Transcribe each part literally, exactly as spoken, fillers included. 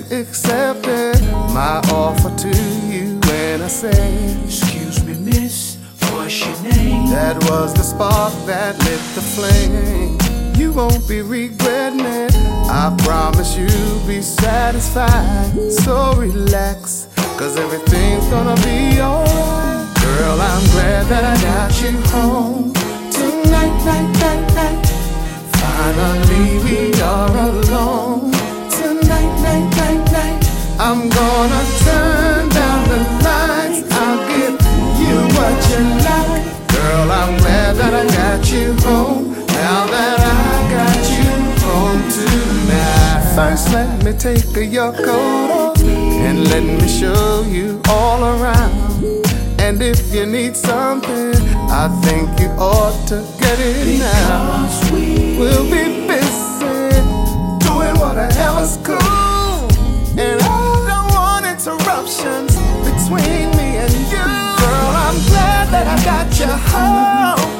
accepted my offer to you when I said, excuse me, miss, what's your name? That was the spark that lit the flame. You won't be regretting it, I promise you'll be satisfied. So relax, cause everything's gonna be alright. Girl, I'm glad that I got you home tonight, night, night, night. Finally we are alone tonight, night, night, night. I'm gonna turn down the lights, I'll give you what you like. Girl, I'm glad that I got you home, now that I got you home tonight. First let me take your coat off and let me show you all around. And if you need something, I think you ought to get it now. We'll be busy doing whatever's cool, and I don't want interruptions between me and you. Girl, I'm glad that I got you home.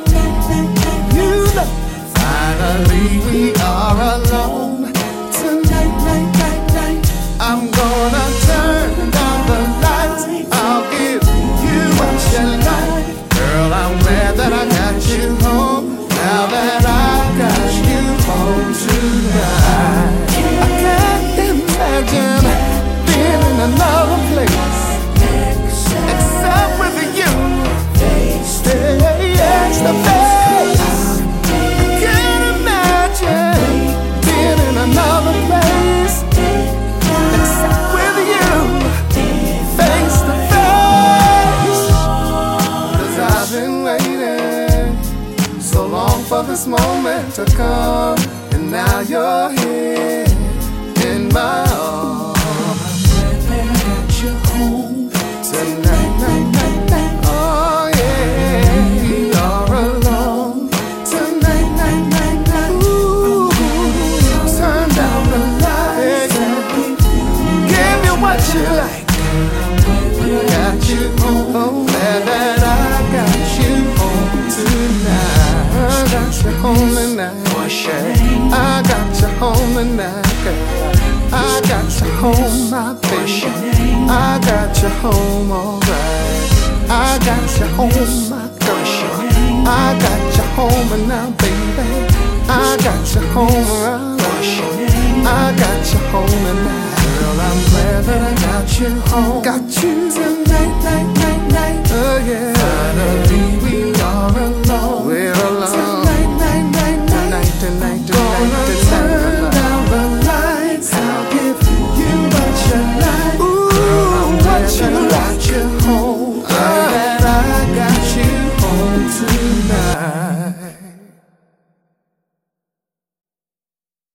You know, finally we are alone tonight, night, night, night. I'm gonna turn down the lights, I'll give you what you like. Girl, I'm glad that I got you home, now that I got you home tonight. I can't imagine being in another place except with you, face to face. I can't imagine being in another place except with you, face to face. Cause I've been waiting so long for this moment to come, and now you're here in my arms. I'm glad that I got you home tonight, night, night, night. Oh yeah, we are alone tonight, night, night, night. Ooh, turn down the lights, give you what you like. Got you home, glad that I got you home tonight. I got you home tonight. I got you home tonight, girl. I got you home, my baby. I got you home, alright. I got you home, my girl. I got you home and now, baby. I got you home, alright. I got you home and now, girl. I'm glad that I got you home. Got you tonight.